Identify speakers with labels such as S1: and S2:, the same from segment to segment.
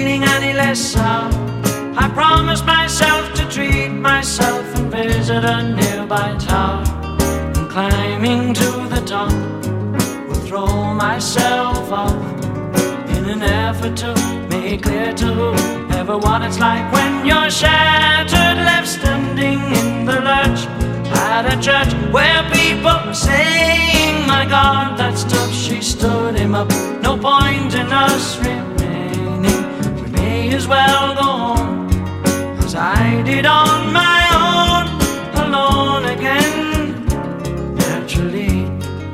S1: feeling any less sour. I promised myself to treat myself and visit a nearby tower, and climbing to the top will throw myself off in an effort to make clear to whoever what it's like when you're shattered, left standing in the lurch at a church where people are saying, my God, that's tough. She stood him up. No point in us remaining. We may as well go home, as I did on my own, alone again, naturally.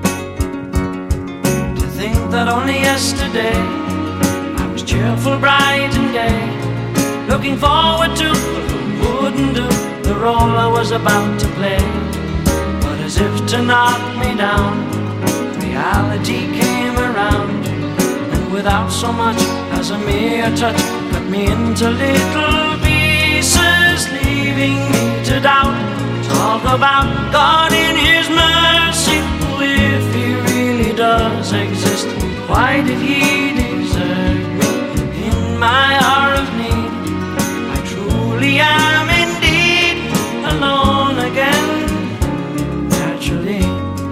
S1: To think that only yesterday I was cheerful, bright and gay, looking forward to what wouldn't do the role I was about to play. But as if to knock me down, reality came around, and without so much as a mere touch, cut me into little pieces, leaving me to doubt. Talk about God in His mercy. If He really does exist, why did He desert me in my hour of need? I truly am indeed alone again, naturally.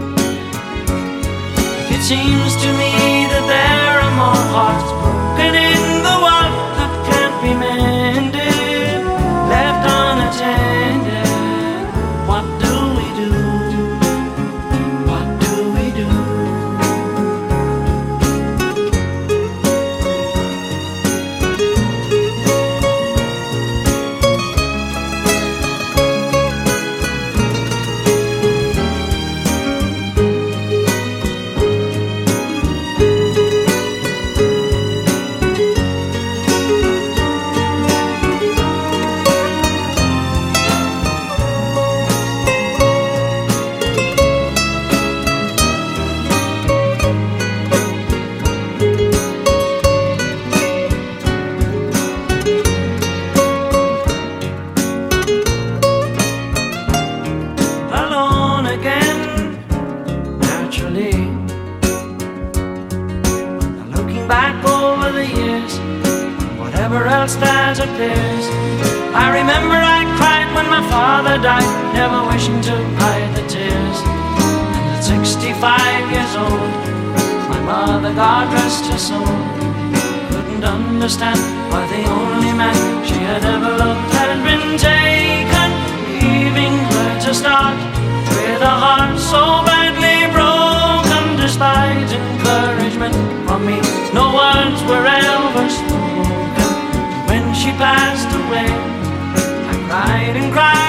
S1: It seems to me that there are more hearts broken in the world that can't be mended, left unattended. What do we do? What do we do? Back over the years, whatever else that appears, I remember I cried when my father died, never wishing to hide the tears. And at 65 years old, my mother, God rest her soul, couldn't understand why the only man she had ever loved had been taken, leaving her to start with a heart so badly broken. Despite encouragement from me, no words were ever spoken. When she passed away, I cried and cried